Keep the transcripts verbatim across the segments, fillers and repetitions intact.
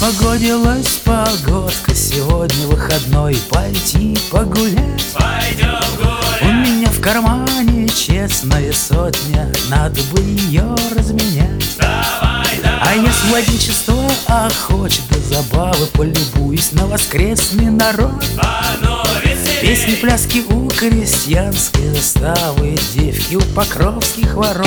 Распогодилась погодка, сегодня выходной, пойти погулять. Пойдем гулять. У меня в кармане честная сотня, надо бы ее разменять. Давай, давай. А если владичество охочет до забавы, полюбуюсь на воскресный народ. А ну веселей. Песни, пляски у крестьянской заставы, девки у покровских ворот.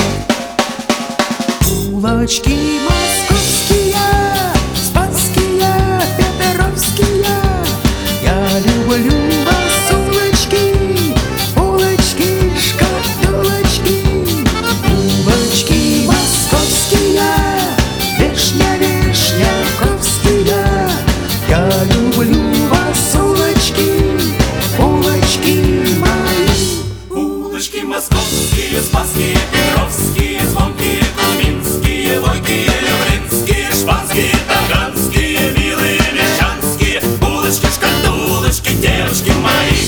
Улочки московские, спасские, петровские, я люблю вас, улочки, улочки, шкатулочки. Улочки московские, вишня, вишняковские, я люблю вас, улочки, улочки мои. Улочки московские, спасские, петровские, звонкие, кузьминские, войкие, люблинские, шпанские, таганские, милые, мещанские. Улочки, шкатулочки, девушки мои.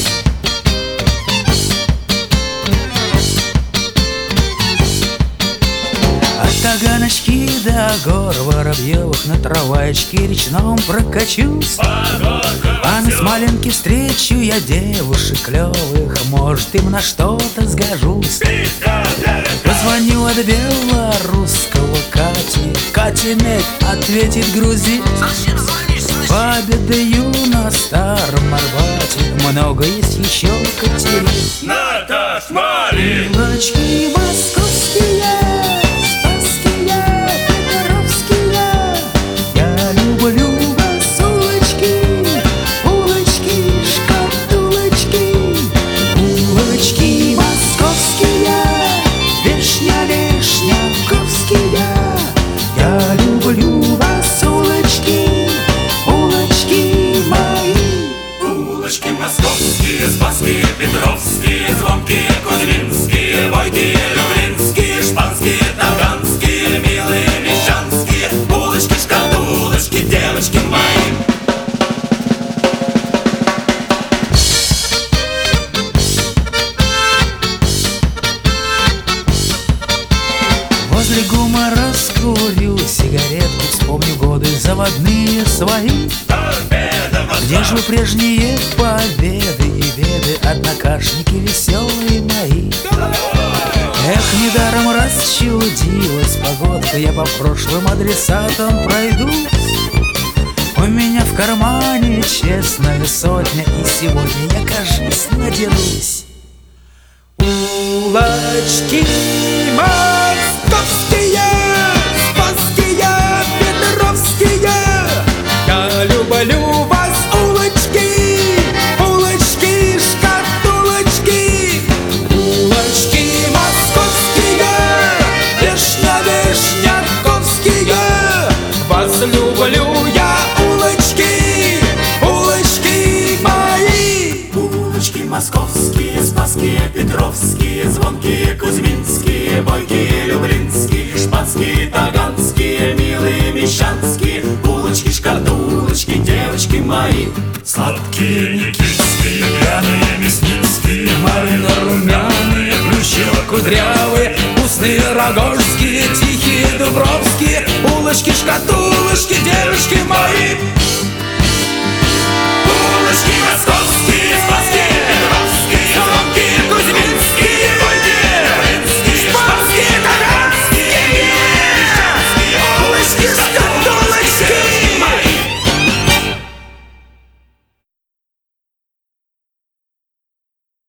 От Таганочки до гор Воробьевых на трамваечке речном прокачусь. А на Смоленке встречу я девушек клевых, может, им на что-то сгожусь. Позвоню от белорусского Кати, Катинек ответит грузин. Пообедаю на Старом Арбате, много есть еще Катерин. Наташ, Мари. Улочки московские, спасские, петровские, я люблю вас, улочки, улочки, шкатулочки. Улочки московские, вишня, вишняковские, я люблю вас, улочки, улочки мои. Улочки московские, спасские, петровские, звонкие, кузьминские, войкие, люблинские, шпанские, таганские, милые, мещанские. Улочки, шкатулочки, девочки мои. Возле ГУМа раскурю сигаретку, вспомню годы заводные свои. Где же вы прежние победы и беды, однокашники веселые мои? Эх, недаром расчудилась погодка, я по прошлым адресатам пройдусь. У меня в кармане честная сотня, и сегодня я, кажись, надерусь. Улочки московские, спасские, петровские, я люблю вас, улочки, улочки, шкатулочки. Улочки московские, вишня, вишняковские, вас люблю я, улочки, улочки мои. Улочки московские, спасские, петровские, звонкие, кузьминские, бойкие, люблинские, шпанские, таганские, милые, мещанские. Улочки, шкатулочки, девочки мои. Сладкие никитские, пьяные мясницкие, Марino-румяные, плющево-кудрявые, вкусные рогожские, тихие дубровские. Улочки, шкатулочки, девочки мои.